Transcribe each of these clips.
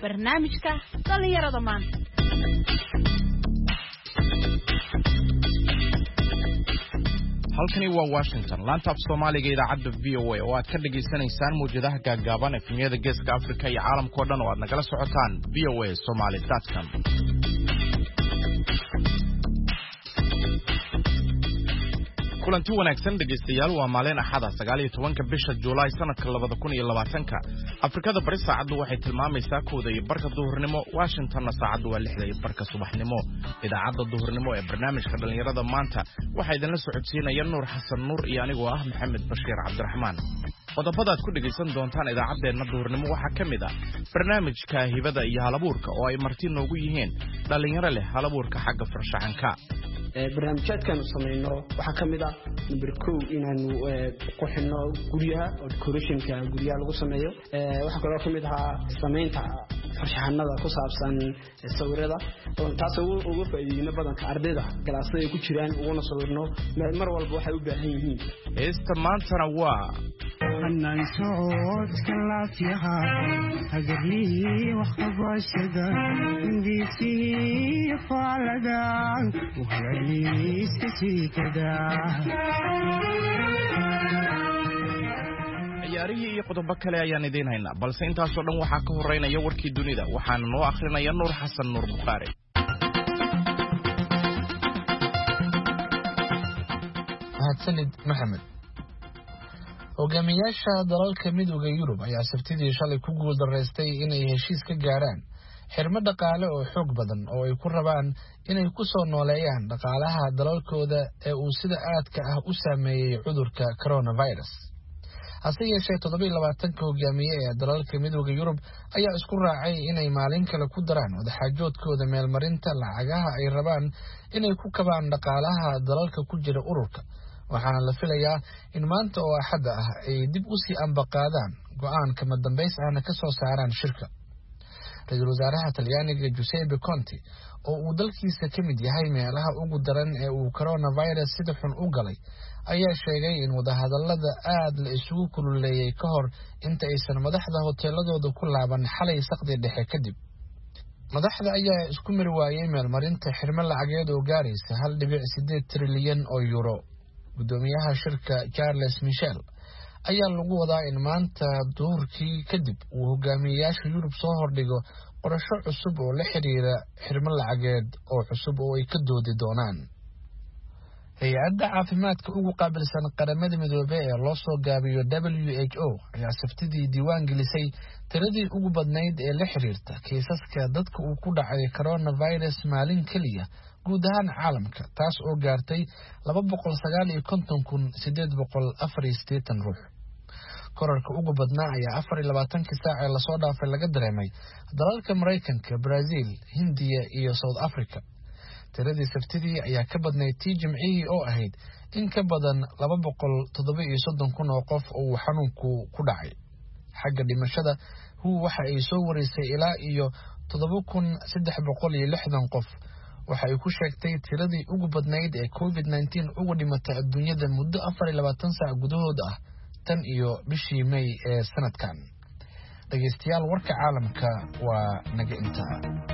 barnaamijka dhalinyarada maanta. halkani waa Washington laanta af Soomaaliga idaacadda VOA oo aad ka dhageysanaysaan muujadaha gaagaaban ee efemiyada Geeska Afrika iyo caalamka oo dhan oo aad nagala socotaan voasomali.com. kulanti wanaagsan dhageystayaal waa maalin axada 19 bisha Juulaay sanadka 2020 Afrikada bari saacadu waxay tilmaamaysaa 1:00 duhurnimo Washingtonna saacadu waa 6:00 subaxnimo idaacadda duhurnimo ee barnaamijka dhalinyarada maanta waxa idinla socodsiinaya Nuur Xasan Nuur iyo anigoo ah Maxamed Bashiir Cabdiraxmaan qodobada aad ku dhageysan doontaan idaacadeena duhurnimo waxa kamid ah barnaamijka hibada iyo halabuurka oo ay marti noogu yihiin dhalinyaro leh halabuurka xagga farshaxanka barnaamijkan sameeyno waxa kamid ah number 2 inaanu qoxino guriyaha oo decorationka guriyaha lagu sameeyo waxa kale oo kamid ah sameynta farshaxanada ku saabsan sawirada oo taas ugu faa'iideeyna badanka ardayda galaasada ay ku jiraan uuna sawirno mar walba waxay u baahan yihiin heesta maantana waa أنا صوت كلافيها هجري وخباشدا بيسي فالدان وهلي سكدا ciyaarihii iyo qodobo kale ayaan idin haynaa balse intaas oo dhan waxa ka horeynaya warkii dunida waxaana noo akhrinaya Nuur Xasan Nuur Bukhari mahadsanid Maxamed hogaamiyaasha dalalka midowga Yurub ayaa sabtidii shalay ku guuldareystay inay heshiis ka gaaraan xirmo dhaqaale oo xoog badan oo ay ku rabaan inay ku soo nooleeyaan dhaqaalaha dalalkooda ee uu sida aadka ah u saameeyay cudurka coronavirus. hase yeeshee 27 hogaamiye ee dalalka midowga Yurub ayaa isku raacay inay maalin kale ku daraan wadaxaajoodkooda meelmarinta lacagaha ay rabaan inay ku kabaan dhaqaalaha dalalka ku jira ururka. waxaana la filayaa in maanta oo axad ah ay dib u sii ambaqaadaan go'aanka madambeys ahna ka soo saaraan shirka. Ra'iisul Wasaaraha Talyaaniga Giuseppe Conte oo uu dalkiisa ka mid yahay meelaha ugu daran ee uu coronavirus sida xun u galay ayaa sheegay in wadahadallada aad la isugu kululeeyay ka hor inta aysan madaxda hoteeladooda ku laaban xalay saqdi dhexe kadib. madaxda ayaa isku mari waayay meelmarinta xirmo lacageed oo gaaraysa 1.8 trilyan oo euro. gudoomiyaha shirka Charles Michel ayaa lagu wadaa in maanta duhurkii kadib uu hogaamiyayaasha Yurub soo hordhigo qorasho cusub oo la xiriira xirmo lacageed oo cusub oo ay ka doodi doonaan. hay'adda caafimaadka ugu qaabilsan qaramada midoobay ee loo soo gaabiyo WHO ayaa sabtidii diiwaan gelisay tiradii ugu badnayd ee la xiriirta kiisaska dadka uu ku dhacay coronavirus maalin kaliya guud ahaan caalamka taas oo gaartay 299,884 ruux. korarka ugu badnaa ayaa 24 saac ee lasoo dhaafay laga dareemay dalalka Mareykanka, Brazil, Hindiya iyo South Africa. tiradii sabtidii ayaa ka badnayd tii Jimcihii oo ahayd in ka badan 237,000 oo qof oo xanuunku ku dhacay. xagga dhimashada waxa ay soo wareysay ilaa iyo 7,360 qof. waxa ay ku sheegtay tiradii ugu badnayd ee COVID-19 ugu dhimatay adduunyada muddo 24 saac gudahood ah tan iyo bishii May ee sanadkan. dhageystayaal warka caalamka waa naga intaa.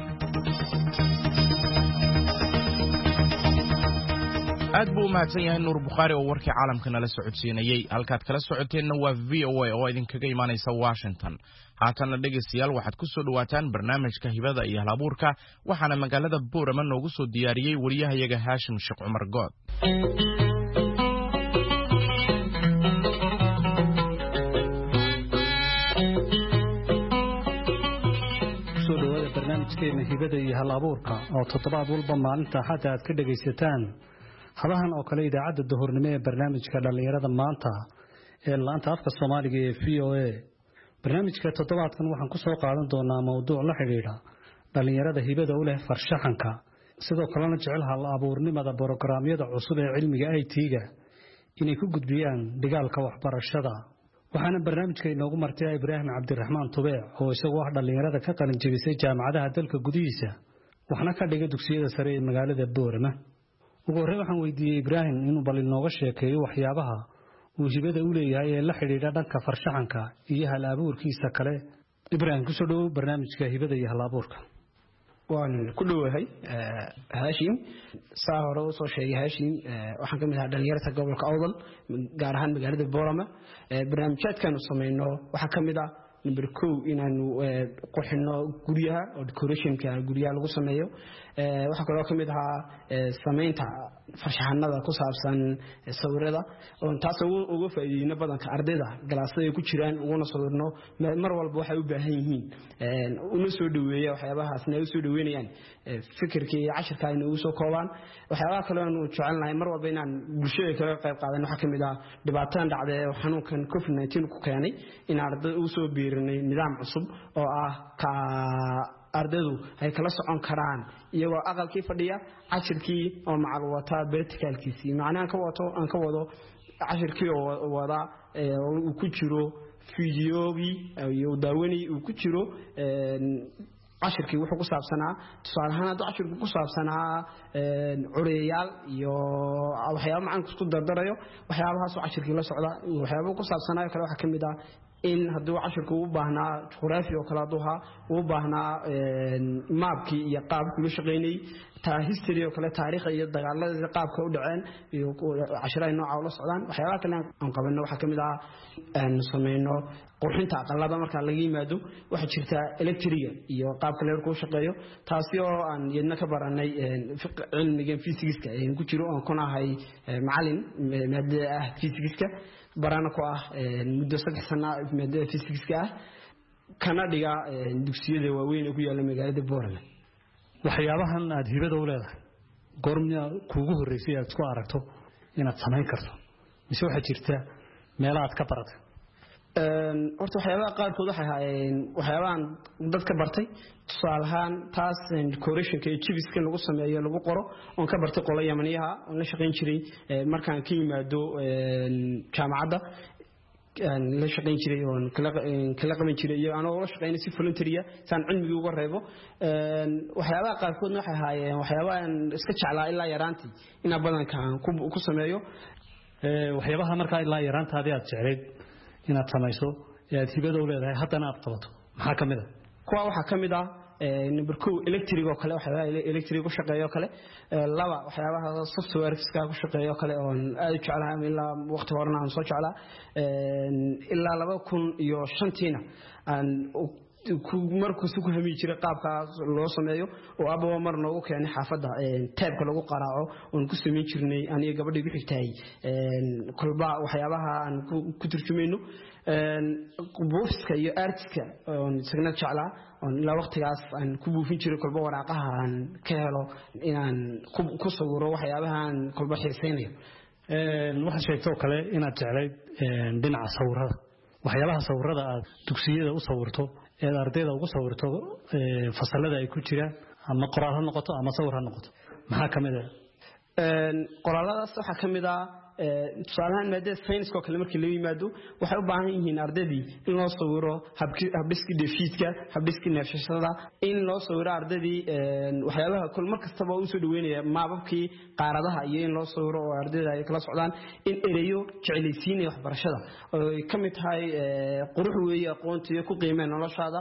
aad buu mahadsan yahay Nuur Bukhari oo warkii caalamka nala socodsiinayay halkaad kala socoteenna waa VOA oo idinkaga imaanaysa Washington. haatana dhageystayaal waxaad ku soo dhawaataan barnaamijka hibada iyo halabuurka waxaana magaalada Boorama noogu soo diyaariyay wariyahayaga Haashim Sheekh Cumar Good. soo dhawaada barnaamijkeena hibada iyo halabuurka oo toddobaad walba maalinta axad aad ka dhageysataan hadahan oo kale idaacadda duhurnimo ee barnaamijka dhalinyarada maanta ee laanta afka Soomaaliga ee VOA. barnaamijka toddobaadkan waxaan ku soo qaadan doonaa mowduuc la xiriira dhalinyarada hibada u leh farshaxanka sidoo kalena jecel hal abuurnimada barnaamijyada cusub ee cilmiga IT-ga inay ku gudbiyaan dhigaalka waxbarashada. waxaana barnaamijka inoogu martay Ibraahim Cabdiraxmaan Tubeec oo isagu ah dhalinyarada ka qalin jabisay jaamacadaha dalka gudihiisa waxna ka dhigay dugsiyada sare ee magaalada Boorama. ugu horreyn waxaan weydiiyay Ibraahim inuu bal inooga sheekeeyo waxyaabaha uu hibada u leeyahay ee la xiriira dhanka farshaxanka iyo hal abuurkiisa kale ibraahim ku soo dhawow barnaamijka hibada iyo hal-abuurka. waan ku dhowahay Haashim saa hore u soo sheegay Haashim waxaan ka mid ahaa dhalinyarada gobolka Awdal gaar ahaan magaalada Boorama barnaamijkan sameeyno waxa ka mid ah number 2 inaanu qurxino guryaha oo decorationka guryaha lagu sameeyo waxa kale oo ka mid ah sameynta farshaxanada ku saabsan sawirada oo taas ugu faa'iideeyna badanka ardayda galaasada ku jiraan uguna sawirno mar walba waxay u baahan yihiin una soo dhaweeyo waxyaabahaasna ay soo dhaweynayaan fikirkii casharka ay u soo koobaan waxyaabaha kale oo jecelnahay mar walba inaan bulshada kala qayb qaadano waxa ka mid ah dhibaatada dhacday xanuunkan COVID-19 ku keenay in ardaydu u soo biirinay nidaam cusub oo ah ka ardaydu ay kala socon karaan iyagoo aqalkii fadhiya casharkii oo macluumaadka verticalkiisii macnaha aan ka wado casharkii oo wada uu ku jiro fiidiyogi iyo daawani uu ku jiro casharkii wuxuu ku saabsanaa tusaale ahaan casharku ku saabsanaa cureyaal iyo waxyaabo macaan isku dardarayo waxyaabahaas oo casharkii la socda waxyaabo ku saabsanaa kale waxa kamid ah in hadduu casharku u baahnaa juqraafi oo kale aduha u baahnaa maabkii iyo qaabkii loo shaqeynay taa history oo kale taariikh iyo dagaalada qaabka u dhaceen iyo casharada nooca la socdaan waxyaabaha kale aan qabanno waxa kamid ah aan sameeyno qurxinta aqalada marka laga yimaado waxa jirta electriga iyo qaabka leerku u shaqeeyo taasi oo aan yadna ka baranay cilmiga physics-ka ee ku jiro oo kunahay macallin maadada ah physics-ka barana ku ah muddo 3 sano maadada physics-ka ah kana dhiga dugsiyada waaweyn ee ku yaala magaalada Boorama waxyaabahan aad hibada u leedahay goorma kuugu horeysay aad ku aragto inaad sameyn karto mise waxa jirta meel aad ka baratay horta waxyaabaha qaarkood waxay ahaayeen waxyaabahan dadka bartay tusaale ahaan taas decorationka iyo chibiska lagu sameeyo lagu qoro oo ka bartay qolo Yamaniyaha oo la shaqeyn jiray markaan ka yimaado jaamacadda la shaqeyn jiray oo kala qaban jiray iyo anoo la shaqeynay si voluntary san cilmiga uga reebo waxyaabaha qaarkood waxay ahaayeen waxyaabahan iska jeclaa ilaa yaraantii ina badankan ku sameeyo waxyaabaha marka ilaa yaraantaadii aad jecleed inaad samayso aad hibada u leedahay haddana aad qabato maxaa kamid ah kuwa waxa kamid ah number 2 electric oo kale waxyaabaha electric ku shaqeeyo kale laba waxyaabaha software-ka ku shaqeeyo kale oo aad jeclahay ilaa waqti horena aan soo jeclaa ilaa 2005 aan markuu ku hami jiray qaabka loo sameeyo oo abo mar noogu keenay xaafadda taabka lagu qaraaco oo ku sameyn jirnay aniga gabadhii ku xigtay kulba waxyaabaha aan ku turjumayno buufiska iyo artiska oo isagna jeclaa oo ilaa waqtigaas aan ku buufin jiray kulba waraaqaha aan ka helo inaan ku sawiro waxyaabaha aan kulba xiiseynayo waxa sheegtay kale inaad jeclayd dhinaca sawirada waxyaabaha sawirada aad dugsiyada u sawirto ee ardayda ugu sawirto fasalada ay ku jiraan ama qoraal ha noqoto ama sawir ha noqoto maxaa kamid ah qoraaladaas waxa kamid ah tusaalahan maadada science-ka kale markii la yimaado waxay u baahan yihiin ardaydii in loo sawiro habdhiska defiiska habdhiska neefsashada in loo sawiro ardaydii waxyaabaha kul markastaba uu soo dhaweynaya maababkii qaaradaha iyo in loo sawiro oo ardayda ay kala socdaan in ereyo jeclaysiinaya waxbarashada oo ay kamid tahay qurux weeye aqoonta iyo ku qiimeyn noloshada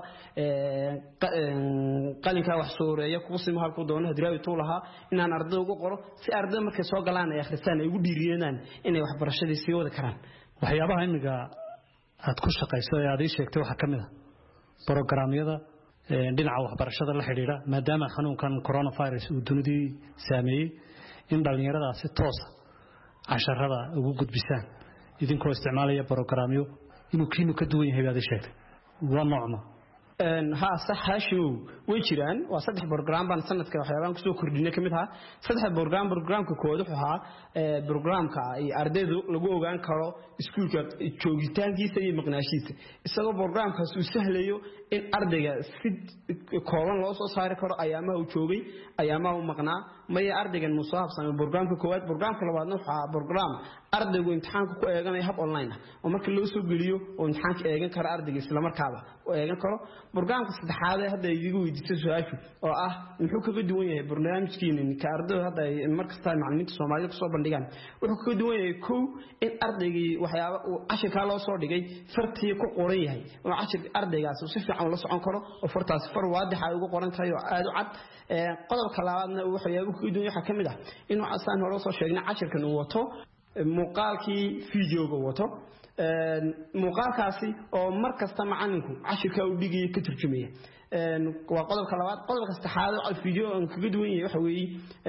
qalinka wax sawiraya ku simo halku doono hadraawi tuulaha inaan ardayda ugu qoro si ardayda markay soo galaan ay akhristaan ay ugu dhiiriyaan inay waxbarashadii sii wada karaan waxyaabaha imiga aad ku shaqayso ee aad ii sheegtay waxa kamid ah programyada dhinaca waxbarashada la xiriira maadaama xanuunkan coronavirus uu dunidii saameeyay in dhalinyarada si toos ah casharada ugu gudbisaan idinkoo isticmaalaya programyo inuu kiinu ka duwan yahay baad ii sheegtay waa noocma صح هاشو ويجران وصدح برنامج بان سنة كحيوان كسو كردينة كمتها صدح برنامج كوده وها برنامج كأرددو لجوه عن كارو سكول كتوجيتان جيسة مقناشيس السبب برنامج كسو سهليو إن أردجا سد كورن لوسو صار كارو أيامه وشوبي أيامه ومقنا may ardaygan musaab samay barnaamijka koowaad barnaamijka labaadna waxa barnaamij ardaygu imtixaanka ku eeganay hab online ah oo marka loo soo geliyo oo imtixaanka eegan kara ardayga isla markaaba oo eegan karo barnaamijka saddexaad ee hadda idigu weydiisay su'aashu oo ah muxuu kaga duwan yahay barnaamijkiina ka ardayda hadda markasta macallimiinta Soomaaliyeed ku soo bandhigaan wuxuu kaga duwan yahay kow in ardaygii waxyaabo uu cashirka loo soo dhigay fartii ku qoran yahay oo cashir ardaygaas si fiican la socon karo oo fartaas far waadix ay ugu qoran tahay oo aad u cad qodobka labaadna waxyaabo kaga duwan yahay kamid ah inuu asaan hore soo sheegnay cashirkan uu wato muuqaalkii fiidiyoga wato muuqaalkaasi oo markasta macallinku cashirka uu dhigay ka turjumaya waa qodobka labaad qodobka saddexaad oo fiidiyoo aan kaga duwan yahay waxa weeye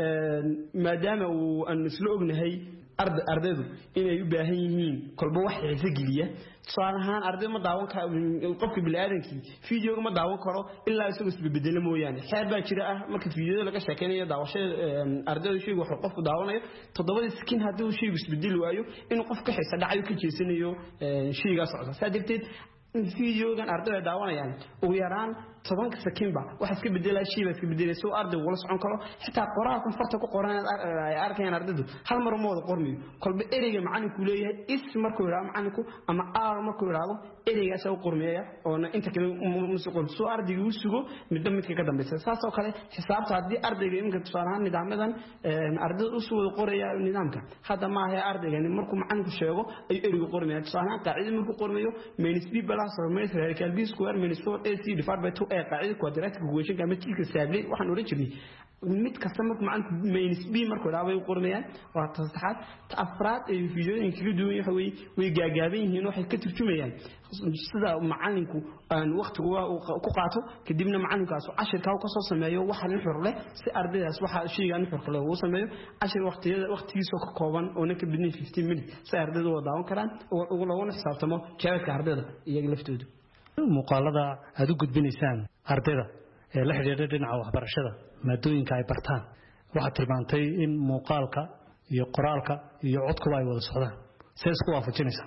maadaama uu aan isla ognahay ardaydu inay u baahan yihiin kolba wax xiiso geliya saarahan arday ma daawan ka qofka bilaadanki fiidiyooga ma daawan karo ilaa isagoo isbedel mooyaan xeer baa jira ah marka fiidiyooda laga sheekeynayo daawashada ardaydu shaygu wuxuu qofku daawanayo 7 sakin hadii uu shaygu isbedel waayo inuu qof ka xiisa dhacayo ka jeesanayo shayga socda saadibteed fiidiyoogan ardayda daawanayaan ugu yaraan 10 sakinba waxa iska bedelay shayba iska bedelay soo arday wala socon karo xitaa qoraalka farta ku qoran ay arkayaan ardaydu hal mar mooda qormiyo kolba ereyga macallinku leeyahay is markuu yiraahdo macallinku ama aar markuu yiraahdo ereygaas uu qormeeya oo inta kale musuqon soo ardaygu u sugo midka ka dambeeyay saas oo kale xisaabta hadii ardayga imka tusaalahan nidaamadan ardaydu u soo qoraya nidaamka hada ma aha ardayga markuu macallinku sheego ay ereygu qormeeya tusaalahan qaacidada markuu qormeeyo minus b plus or minus radical b square minus 4ac divided by 2 قاعده كوادراتيك equation كما تيجي سابلي waxaan oran jirnay mid kasta markuu macallinku minus b markuu raabay u qormayaan waa tasaxaad afraad ee fiidiyooyinka kaga duwan yahay way gaagaaban yihiin waxay ka turjumayaan sida macallinku aan waqtiga ku qaato kadibna macallinkaas cashirka uu ka soo sameeyo waxa la xor leh si ardaydaas waxa shaygan xor kale uu sameeyo cashir waqtigiisa ka kooban oo ka bidnay 15 minutes si ardaydu u daawan karaan oo ugu laguna xisaabtamo jawaabka ardayda iyaga laftoodu muuqaalada aad u gudbinaysaan ardayda ee la xiriira dhinaca waxbarashada maadooyinka ay bartaan waxaad tilmaantay in muuqaalka iyo qoraalka iyo codkuba ay wada socdaan see isku waafajinaysaa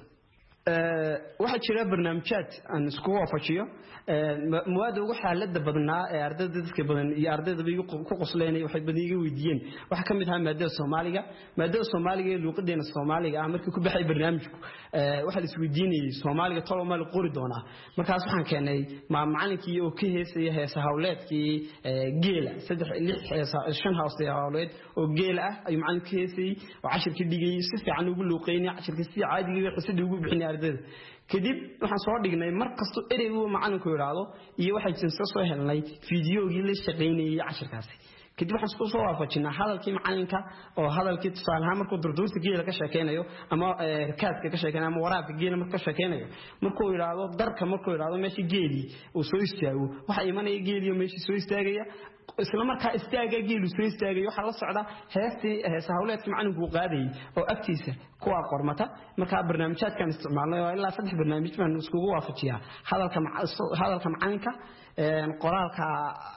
waxa jira barnaamijyad aan isku waafajiyo muwaadda ugu xaaladda badnaa ee ardayda dadka badan iyo ardayda ku qosleenay waxay badiga weydiiyeen waxa kamid ah maadada Soomaaliga ee luqadeena Soomaaliga ah markii ku baxay barnaamijku waxa la isweydiinayay Soomaaliga tolo ma la qori doonaa markaas waxaan keenay macallinkii oo ka heesay heesa hawleedkii geela 3 house hawleed oo geel ah ay macallinku heesay oo cashirkii dhigay si fiican ugu luqeynay cashirkii si caadi ah xisada ugu bixinay ardayda kadib waxaan soo dhignay markasto ereygu macallinku yiraahdo iyo waxa jirta soo helnay fiidiyoogii la shaqeynayay cashirkaasi kadib waxaan isku soo waafajinaa hadalkii macallinka oo hadalkii tusaalaha markuu durduurta geela ka sheekeynayo ama kaadka ka sheekeynayo ama waraabka geela marka ka sheekeynayo markuu yiraahdo darka markuu yiraahdo meesha geeli uu soo istaago waxa imanaya geeliyo meesha soo istaagaya isla markaa istaaga geelu soo istaagayo waxa la socda heesa hawleedka macallinku qaaday oo agtiisa kuwa qormata marka barnaamijyaadkan isticmaalnay oo ilaa 3 barnaamij baan isku waafajiyaa hadalka macallinka qoraalka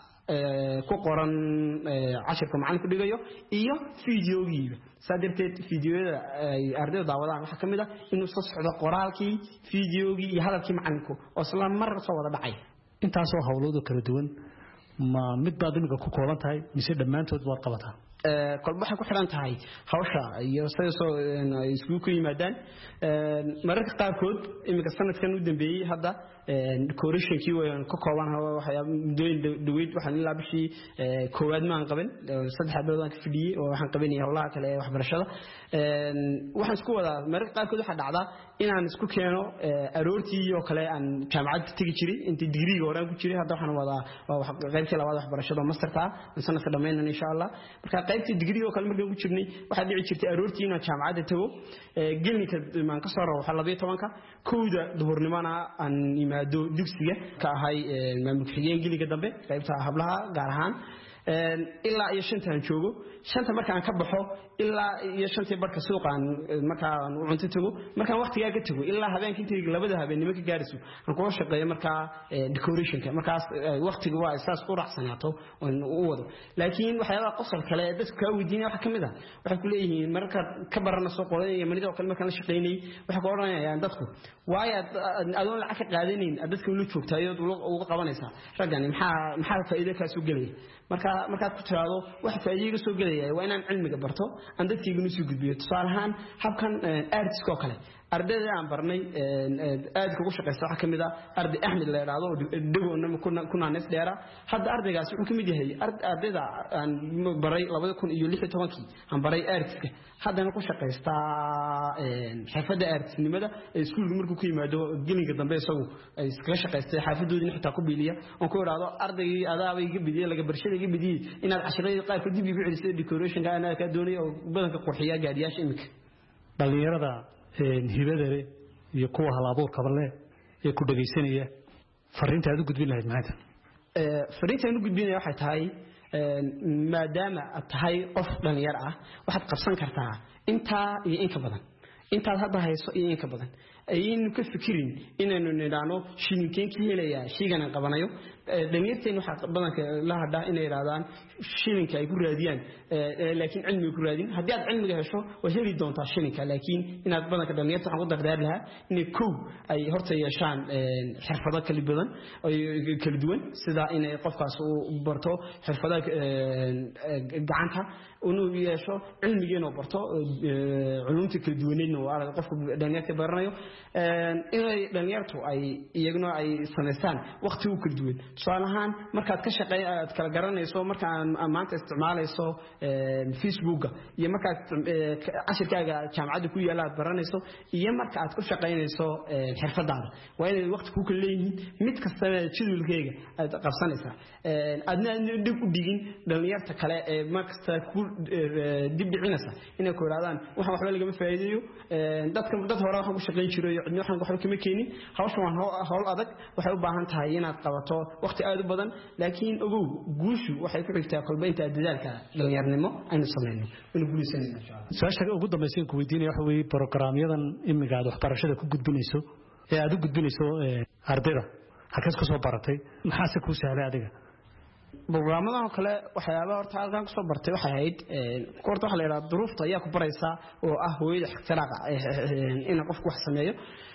ku qoran cashirka macallinku dhigayo iyo fiidiyoogiiba saadibteed fiidiyooda ay ardayda daawadaan waxa kamid ah inuu soo socdo qoraalkii fiidiyoogii iyo hadalkii macallinku oo isla mar soo wada dhacay intaas oo hawloodo kala duwan ma mid baad imika ku kooban tahay mise dhammaantood waad qabataa kolba waxay ku xiran tahay hawsha iyo soo isku ku yimaadaan mararka qaarkood imika sanadkan u dambeeyay hadda decorationkii waan ka kooban waxa mudooyin dhaweyd waxaan ilaa bishii koowaad ma aan qaban 3 xabood aan ka fidiyay oo waxaan qabanayay hawlaha kale ee waxbarashada waxaan isku wadaa mararka qaarkood waxa dhacda inaan isku keeno aroortii iyo kale aan jaamacad tagi jiray intii digriga hore ku jiray hadda waxaan wadaa qaybtii labaad waxbarashada masterta sanadka dhameeyna insha Allah marka qaybtii digriga oo kale markaan ku jirnay waxa dhici jirtay aroortii inaan jaamacad tago gelnika maan ka soo raaxo 12ka kooda duhurnimana aan imaado dugsiga ka ahay maamulka xigeen geliga dambe qaybta hablaha gaar ahaan ilaa iyo 5 aan joogo 5 markaan ka baxo ilaa iyo 5 barka suuqan markaan u cunto tago markaan waqtiga ka tago ilaa habeenkii intii labada habeenimo ka gaariso aan ku shaqeeyo markaa decorationka markaas waqtiga waa isaas u raacsanaato oo u wado laakiin waxyaalaha qosol kale dadku ka weydiinaya waxa kamid ah waxay ku leeyihiin marka ka barana soo qoranaya manida kale markaan la shaqeynay waxa ku oranayaan dadku waaya adoon lacag ka qaadanayn dadka uu joogtayo uga qabanaysa raggan maxaa faa'iido ka soo galay marka markaad ku tiraado wax faa'iido soo galaya waa inaan cilmiga barto aan dadkayga soo gudbiyo tusaale ahaan habkan artiska oo kale ardayda aan barnay aad ugu shaqeysta waxa kamid ah arday Axmed la yiraahdo dhagoona kuna nees dheera hadda ardaygaas wuxuu kamid yahay ardayda aan baray 2016 aan baray artiska haddana ku shaqeysta xirfadda artisnimada iskuulka markuu ku yimaado gelinka dambe isagu ay iska shaqeystay xaafadoodina xitaa ku biiliya oo ku yiraahdo ardaygii adaabay iga bidiye laga barshadayga bidiyay inaad casharada qaar ka dib igu celisay decoration-ka ana ka doonay oo badanka qurxiya gaadiyaasha imika dhalinyarada hibada iyo kuwa hal-abuurka leh ee ku dhageysanaya fariinta aad u gudbin lahayd maxay tahay fariinta aan u gudbinaya waxay tahay maadaama aad tahay qof dhalinyar ah waxaad qabsan kartaa intaa iyo in ka badan intaad hadda hayso iyo in ka badan ayaynu ka fikirin inaynu nidhaano shilinkeen ka helaya shaygan aan qabanayo dhalinyarteen waxa badanka la hadhaa inay yiraahdaan shilinka ay ku raadiyaan laakiin cilmiga ku raadin haddii aad cilmiga hesho waa heli doontaa shilinka laakiin inaad badanka dhalinyarta waxaan ku dardaar lahaa inay kow ay horta yeeshaan xirfado kala badan oo kala duwan sida inay qofkaas uu barto xirfadaha gacanta inuu yeesho cilmigeena barto culumta kala duwaneedna waa qofka dhalinyarta baranayo inay dhalinyartu ay iyaguna ay sameystaan waqti u kala duwan tusaale ahaan markaad ka shaqeeyaad kala garanayso markaan maanta isticmaalayso Facebook iyo markaad cashirkaaga jaamacadda ku yaala aad baranayso iyo marka aad ku shaqeynayso xirfadaada waa inay waqti ku kala leeyihiin mid kasta jadwalkeega aad qabsanaysaa adna dib u digin dhalinyarta kale ee markasta ku dib dhicinaysa inay ku yiraahdaan waxba lagama faa'iideeyo dad hore waxaan ku shaqeyn jiray cidna waxaan waxba kama keenin hawshan waa hawl adag waxay u baahan tahay inaad qabato waqti aad u badan laakiin ogow guushu waxay ku xigtaa kolbeynta dadaalka dhalinyarnimo aynu sameeyno inuu guulaysanayno insha Allah su'aasha ugu dambaysa ku weydiinaya waxa weeye programyadan imiga aad waxbarashada ku gudbinayso ee aad u gudbinayso ardayda halkaas ka soo baratay maxaa ku sahlay adiga barnaamijyada kale waxyaabo horta halkan ku soo bartay waxay ahayd koorta waxa la yiraahdo duruufta ayaa ku baraysa oo ah hooyada ixtiraaqa in qofku wax sameeyo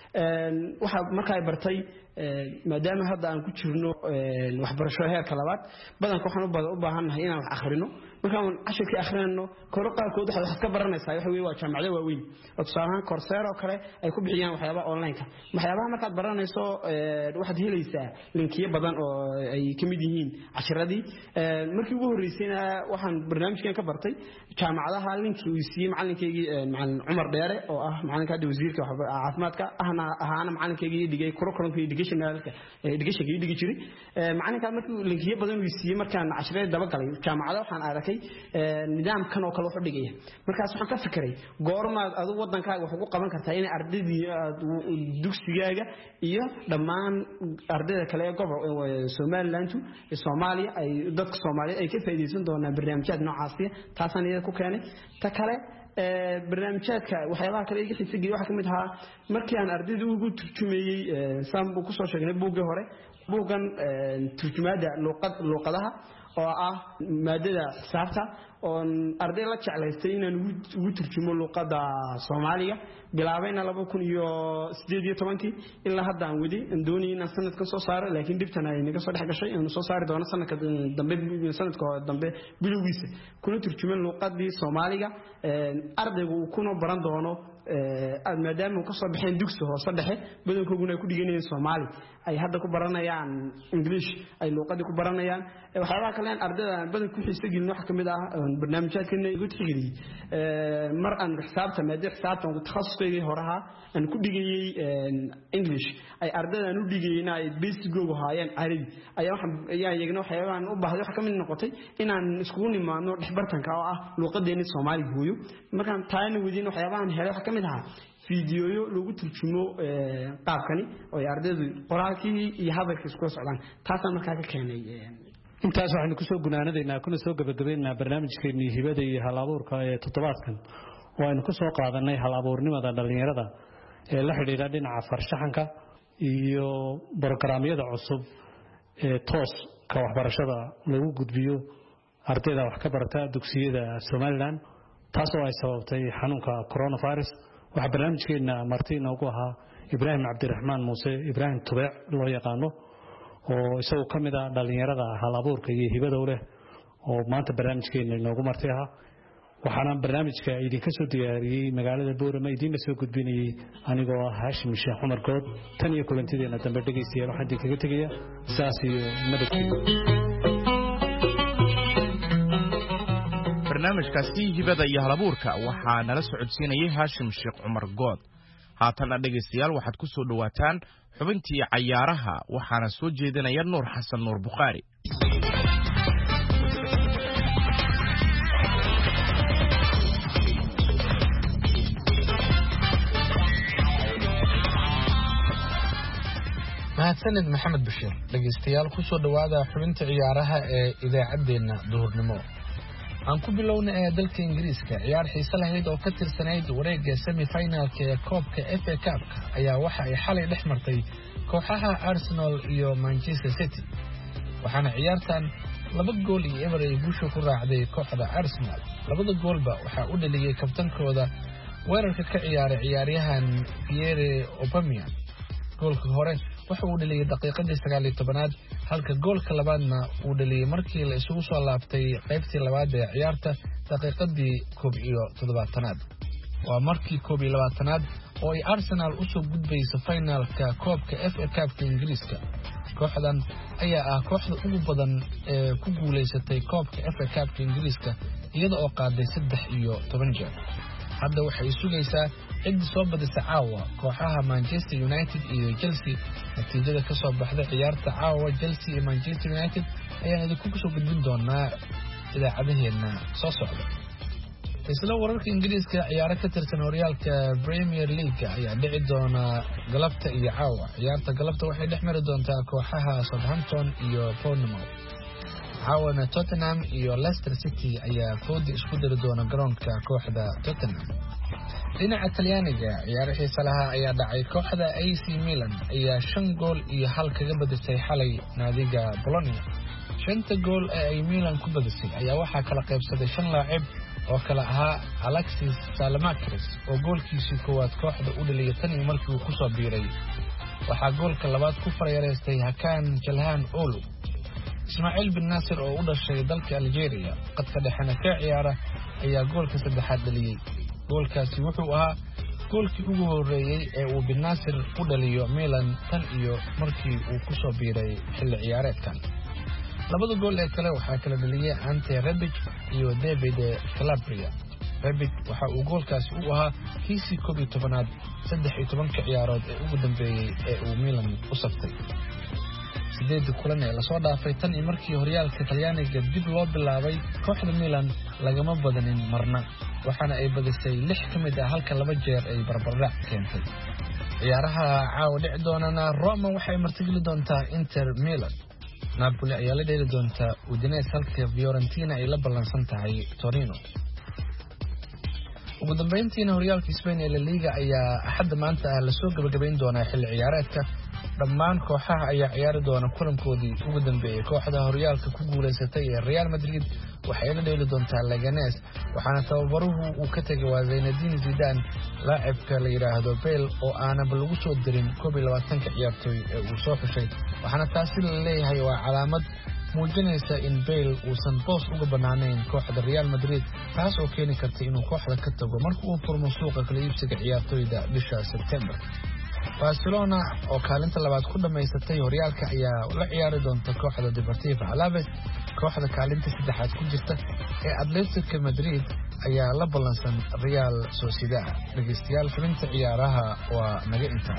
waxa markay bartay maadaama hadda aan ku jirno waxbarasho heerka labaad badanka waxaan u baahanahay inaan wax akhrino markaan cashirka akhrino koro qaarkood waxa ka baranaysaa waxa weeye waa jaamacado waaweyn oo tusaalahan Coursera oo kale ay ku bixiyaan waxyaabaha online-ka waxyaabaha markaad baranayso waxaad helaysaa linkiyo badan oo ay kamid yihiin cashiradii markii ugu horeysayna waxaan barnaamijkan ka bartay jaamacadaha linki uu siiyay macalinkeygii macallin Umar Dheere oo ah macalinka wasiirka caafimaadka ahana macalinkeygii dhigay curriculum education dhigi jiray macalinka markii linkiyo badan uu siiyay markaan casharada daba galay jaamacadaha waxaan arkay nidaamkan oo kale wuxuu dhigaya markaas waxaan ka fikiray goorma aad wadankaaga wax ugu qaban kartaa in ardaydii dugsigaaga iyo dhammaan ardayda kale ee gobolka Somaliland iyo Soomaaliya ay dadka Soomaaliyeed ay ka faa'iideysan doonaan barnaamijyada noocaas ah taasana iyada ku keenay ta kale barnaamijyada waxyaabaha kale ee xiiso geliya waxa kamid ah markii aan ardaydu ugu turjumeeyay saambu ku soo sheegnay buuggii hore buuggan turjumada luqadaha oo ah maadada xisaabta oo arday la jeclaystay inaan ugu turjumo luqadda Soomaaliga bilaabayna 2018 ilaa hadda aan wadi doonay inaan sanadkan soo saaro laakiin dibtan ay naga soo dhex gashay inaan soo saari doono sanadka dambe bilowgiisa kuna turjuman luqadii Soomaaliga ardaygu kuna baran doono maadaama uu ka soo baxeen dugsi hoose dhexe badankooduna ay ku dhiganayeen Soomaali ay hadda ku baranayaan English ay luqadii ku baranayaan waxyaabaha kale ardayda badan ku xiiso gelin waxa kamid ah barnaamijyadkan igu tixgeliyay mar aan xisaabta maadada xisaabta oo takhasuskayga horaha aan ku dhigayay English ay ardayda u dhigayeen ay basic-googu haayeen Arabi ayaa iyagana waxyaabahan u baahday waxa kamid noqotay inaan isku nimaano dhexbartanka oo ah luqadeena Soomaali hooyo markaan taayna wadiin waxyaabahan helay waxa kamid ah fiidiyoyo lagu turjumo qaabkani oo ardaydu qoraalkii iyo hadalkii isku socdaan taasaan markaa ka keenay intaas waxaynu ku soo gunaanadeynaa kuna soo gabagabeynaa barnaamijkeennii hibada iyo hal-abuurka ee toddobaadkan oo aynu ku soo qaadanay hal-abuurnimada dhalinyarada ee la xidhiidha dhinaca farshaxanka iyo barnaamijyada cusub ee tooska waxbarashada lagu gudbiyo ardayda wax ka barata dugsiyada Somaliland taasoo ay sababtay xanuunka coronavirus waxa barnaamijkeena marti inoogu ahaa Ibraahim Cabdiraxmaan Muuse Ibraahim Tubeec loo yaqaano oo isagu kamid ah dhalinyarada hal-abuurka iyo hibada u leh oo maanta barnaamijkeena inoogu martay ahaa waxaana barnaamijka idinka soo diyaariyey magaalada Boorama idinla soo gudbinayay anigoo ah Haashim Sheekh Cumar Good tan iyo kulantideena dambe dhageystayaal waxaan idinkaga tegayaa saas iyo nabadgelyo barnaamijkaasi hibada iyo halabuurka waxaa nala socodsiinayay Haashim Sheekh Cumar Good haatan dhageystayaal waxaad ku soo dhawaataan xubintii cayaaraha waxaana soo jeedinaya Nuur Xasan Nuur Bukhari mahadsanid maxamed bashiir dhageystayaal ku soo dhawaada xubinta ciyaaraha ee idaacadeena duhurnimo aan ku bilownay dalka Ingiriiska ciyaar xiiso lahayd oo ka tirsanayd wareegga semi-finalka ee koobka FA Cup ayaa waxa ay xalay dhex martay kooxaha Arsenal iyo Manchester City waxaana ciyaartan 2 gool iyo eber ay guusha ku raacday kooxda Arsenal labada goolba waxa u dhaliyay kabtankooda weerarka ka ciyaaray ciyaaryahan Pierre Aubameyang goolka hore waxa uu dhaliyay daqiiqadii 19aad halka goolka labaadna uu dhaliyay markii la isugu soo laabtay qaybtii labaad ee ciyaarta daqiiqadii 17aad waa markii 21aad oo ay Arsenal u soo gudbayso finalka koobka FA Cup Ingiriiska kooxdan ayaa ah kooxda ugu badan ee ku guuleysatay koobka FA Cup Ingiriiska iyada oo qaaday 13 jeer hadda waxay sugaysaa cid soo badisa caawa kooxaha Manchester United iyo Chelsea natiijada ka soo baxday ciyaarta caawa Chelsea iyo Manchester United ayaa idinku soo gudbin doonaa idaacadaheena soo socda isla wararka Ingiriiska ciyaaro ka tirsan horyaalka Premier League ayaa dhici doona galabta iyo caawa ciyaarta galabta waxay dhex mari doontaa kooxaha Southampton iyo Bournemouth caawana Tottenham iyo Leicester City ayaa foodi isku dari doona garoonka kooxda Tottenham dhinaca Talyaaniga ciyaar xiiso lahaa ayaa dhacay kooxda AC Milan ayaa 5 gool iyo hal kaga badisay xalay naadiga Bologna 5 gool ee ay Milan ku badisay ayaa waxaa kala qaybsaday 5 laacib oo kala ahaa Alexis Salamaakis oo goolkiisii koowaad kooxda u dhaliyay tan iyo markii uu ku soo biiray waxaa goolka labaad ku farayareystay Hakan Jalhan Olu Ismail bin Nasir oo u dhashay dalka Algeria qadka dhexena ka ciyaara ayaa goolka saddexaad dhaliyay goolkaasi wuxuu ahaa goolkii ugu horeeyay ee uu bin Nasir u dhaliyo Milan tan iyo markii uu ku soo biiray xilli ciyaareedkan labada gool ee kale waxaa kala dhaliyay Ante Rebic iyo David Calabria Rebic waxa uu goolkaasi u ahaa kiisii 11aad 13 ciyaarood ee ugu dambeeyay ee uu Milan u saftay 8 kulan ee la soo dhaafay tan iyo markii horyaalka Talyaaniga dib loo bilaabay kooxda Milan lagama badanin marna waxaana ay badisay 6 kamid ah halka 2 jeer ay barbardhac keentay ciyaaraha caawa dhici doonana Roma waxay martigeli doontaa Inter Milan Napoli ayaa la dheeli doonta Udinese halka Fiorentina ay la ballansan tahay Torino ugu dambeyntiina horyaalka Spain ee La Liga ayaa axadda maanta la soo gabagabeyn doona xilli ciyaareedka dhammaan kooxaha ayaa ciyaari doona kulankoodii ugu dambeeyay kooxda horyaalka ku guuleysatay ee Real Madrid waxay la dheeli doontaa Leganes waxaana tababaruhu uu ka tagay waa Zinedine Zidane laacibka la yiraahdo Bale oo aanaba lagu soo dirin 22 ciyaartoy ee uu soo xushay waxaana taasi la leeyahay waa calaamad muujinaysa in Bale uusan boos uga banaaneyn kooxda Real Madrid taas oo keeni karta inuu kooxda ka tago markii uu furmo suuqa kala iibsiga ciyaartoyda bisha September Barcelona oo kaalinta labaad ku dhameysatay horyaalka ayaa la ciyaari doonta kooxda Deportivo Alaves kooxda kaalinta saddexaad ku jirta ee Atletico Madrid ayaa la ballansan Real Sociedad dhageystayaal xubinta ciyaaraha waa naga intaa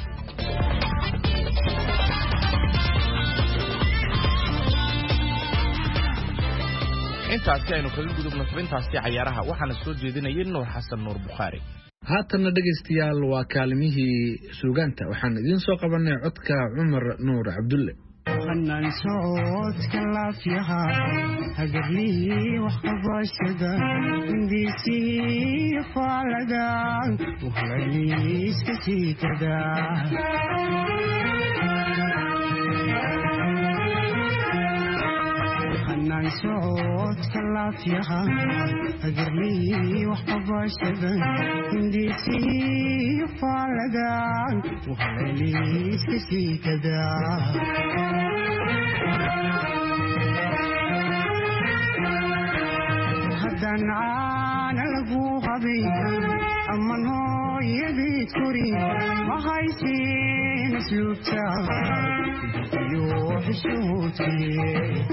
intaasi aynu kaga gudubno xubintaasi ciyaaraha waxaana soo jeedinayay Nuur Xasan Nuur Bukhari haatan dhageystayaal waa kaalimihii suugaanta waxaan idin soo qabanay codka Cumar Nuur Cabdulle xanaan socodka laafiyaha hagarlii wax qabashada indhiisii faalaga waxlaliiska sii kada xanaan socodka laafiyaha hagarlii wax qabashada indhiisii faalaga waxlaliiska sii kada haddaan caana lagu qabin aman hooyadii kori ma haysin asluubta iyo xishoodkii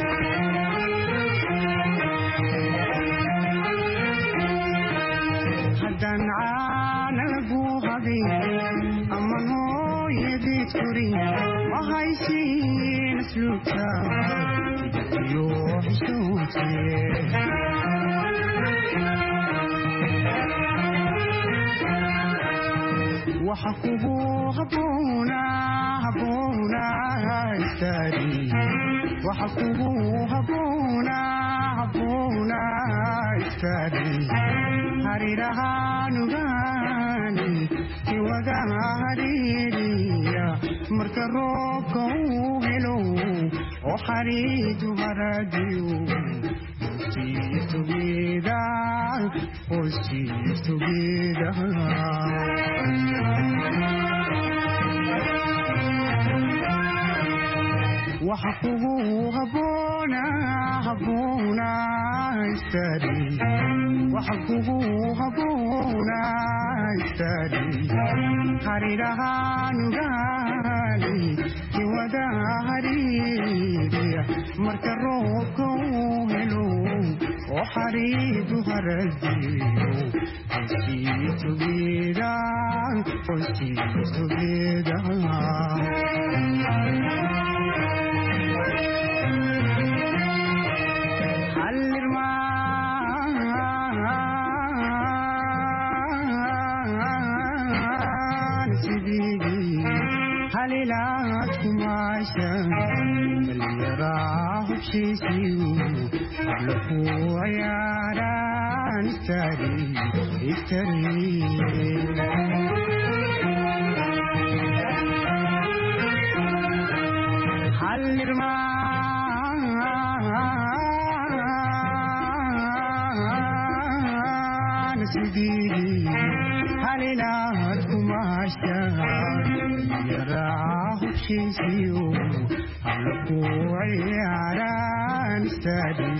haddaan caana lagu qabin aman hooyadii kori ma haysin asluubta iyo xishoodkii waxa kugu habboona istaadi waxa kugu habboona istaadi harirahaanugaani kiwada hariiriya marka roobka uu helo oo xariidu haradiyo waxa kugu habboona istaadi waxa kugu habboona istaadi harirahaanugaani kiwada hariiriya marka roobka uu helo oo xariidu haradiyo halilaad kumaasha malyaraa hubshiisiyu hablaku ciyaaraan istari halirmaan sidii halilaad kumaasha malyaraa hubshiisiyu hablaku ciyaaraan istari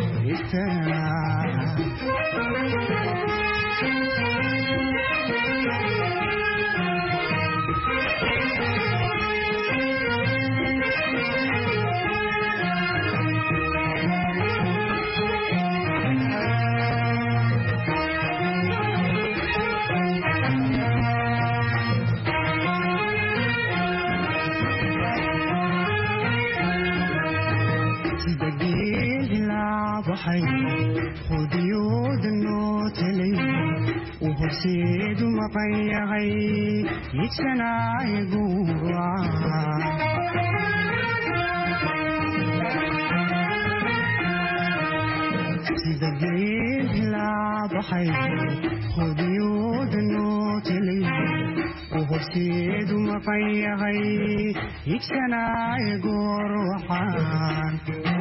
hudiyooda noo talay uu horseedu maqan yahay higsanaayo guuraca sida geel hilaabaxay hudiyooda noo talay uu horseedu maqan yahay higsanaayo guuracan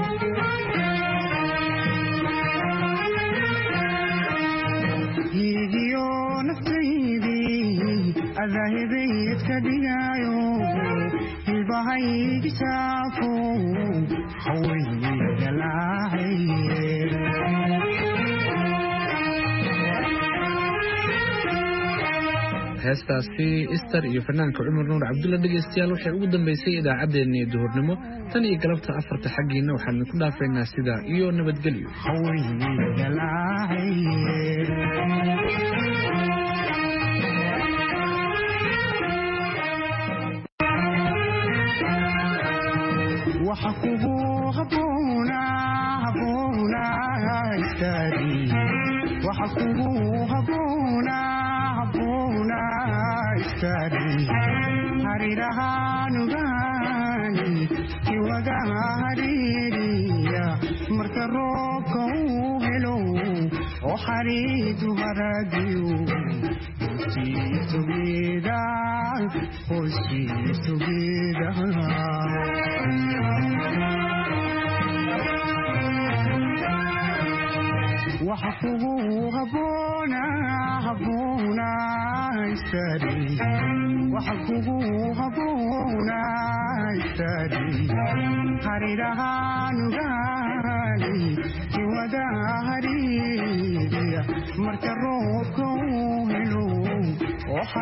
higiyo naftaydii adaahibaydka dhigayo hilbahaygi saafo hawaygalaahaye heestaasi ister iyo fanaanka cumar nuur cabdulla dhegaystayaal waxay ugu dambaysay idaacaddeenii duhurnimo tan iyo galabta afarta xaggiina waxaan idinku dhaafaynaa sidaa iyo nabadgelyo waxa kugu habboona istaadi waxa kugu habboona istaadi harirahaanugaani kiwada hariiriya marka roobka uu helo oo xariidu haradiyo waxa kugu habboona istaadi waxa kugu habboona istaadi harirahaanugaani soomaali kiwada hariiriya marka roobka uu helo